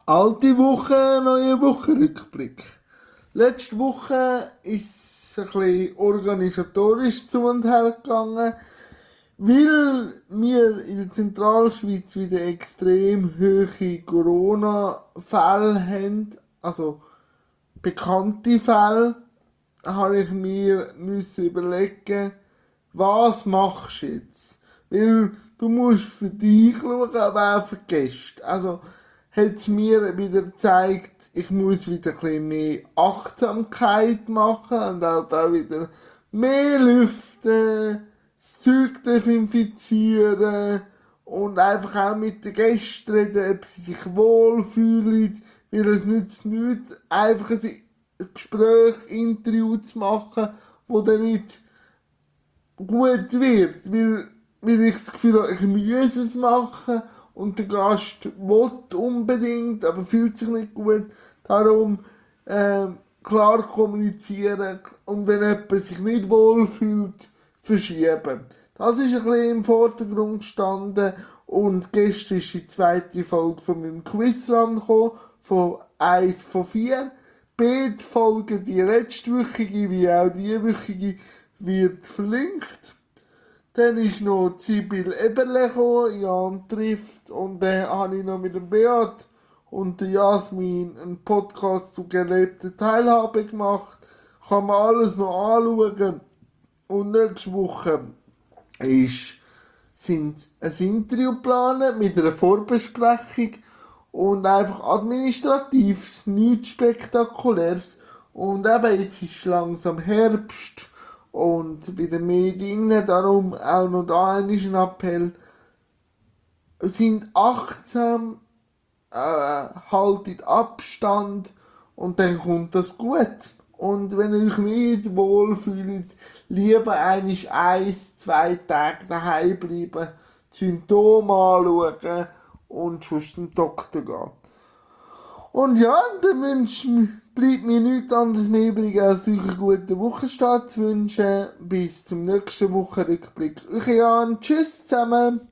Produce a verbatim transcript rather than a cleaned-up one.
Alte Woche, neue Wochenrückblick. Letzte Woche ist es ein bisschen organisatorisch zu und her gegangen, weil wir in der Zentralschweiz wieder extrem hohe Corona-Fälle haben, also bekannte Fälle, habe ich mir müssen überlegen, was machst du jetzt? Weil du musst für dich schauen, aber auch für die Gäste. Also hat es mir wieder gezeigt, ich muss wieder ein bisschen mehr Achtsamkeit machen und auch da wieder mehr lüften, das Zeug desinfizieren und einfach auch mit den Gästen reden, ob sie sich wohlfühlen, weil es nützt nichts, einfach ein Gespräch, Interview zu machen, wo dann nicht gut wird, weil, weil ich das Gefühl habe, ich muss es machen und der Gast will unbedingt, aber fühlt sich nicht gut. Darum ähm, klar kommunizieren und wenn jemand sich nicht wohl fühlt, verschieben. Das ist ein bisschen im Vordergrund gestanden und gestern ist die zweite Folge von meinem Quiz rangekommen, von eins von vier. Beide Folgen, die letztwöchige wie auch die wöchige, wird verlinkt. Dann ist noch Sibyl Eberle gekommen, Jan trifft, und dann habe ich noch mit dem Beat und der Jasmin einen Podcast zu gelebter Teilhabe gemacht. Kann man alles noch anschauen. Und nächste Woche ist, sind ein Interview geplant mit einer Vorbesprechung und einfach administratives, nichts Spektakuläres. Und eben, jetzt ist langsam Herbst und wieder mehr drin, darum auch noch da ein Appell. Sind achtsam, äh, haltet Abstand und dann kommt das gut. Und wenn ihr euch nicht wohlfühlt, lieber eigentlich eins, zwei Tage daheim bleiben, Symptome anschauen und sonst zum Doktor gehen. Und ja, dann wünsch, bleibt mir nichts anderes mehr übrig, als euch einen guten Wochenstart zu wünschen. Bis zum nächsten Wochenrückblick. Euch Jan, tschüss zusammen.